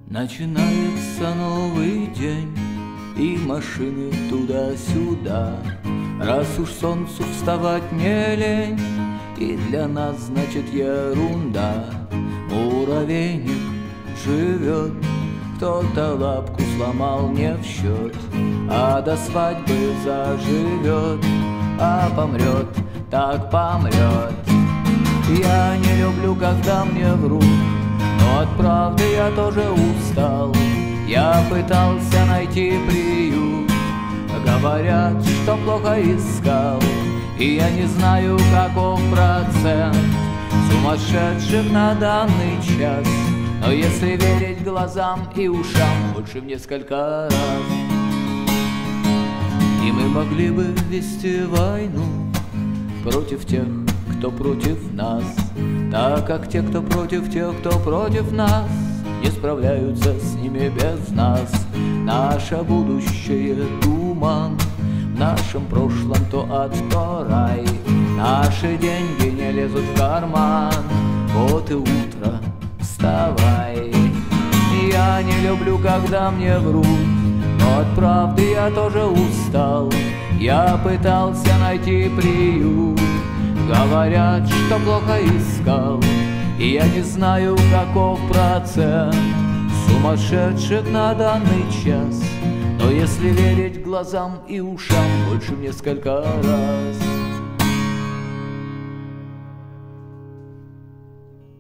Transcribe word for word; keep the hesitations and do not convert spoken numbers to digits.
Начинается новый день, и машины туда-сюда. Раз уж солнцу вставать не лень, и для нас, значит, ерунда. Муравейник живет, кто-то лапку сломал не в счет, а до свадьбы заживет, а помрет, так помрет. Я не люблю, когда мне врут, но от правды я тоже устал. Я пытался найти приют, говорят, что плохо искал, и я не знаю, каков процент сумасшедших на данный час. Но если верить глазам и ушам, лучше в несколько раз. И мы могли бы вести войну против тех, кто против нас, так как те, кто против тех, кто против нас, не справляются с ними без нас. Наше будущее туман, в нашем прошлом то ад, то рай. Наши деньги не лезут в карман, вот и утро, вставай. Я не люблю, когда мне врут, но от правды я тоже устал. Я пытался найти приют, говорят, что плохо искал, и я не знаю, каков процент сумасшедших на данный час. Но если верить глазам и ушам, больше в несколько раз.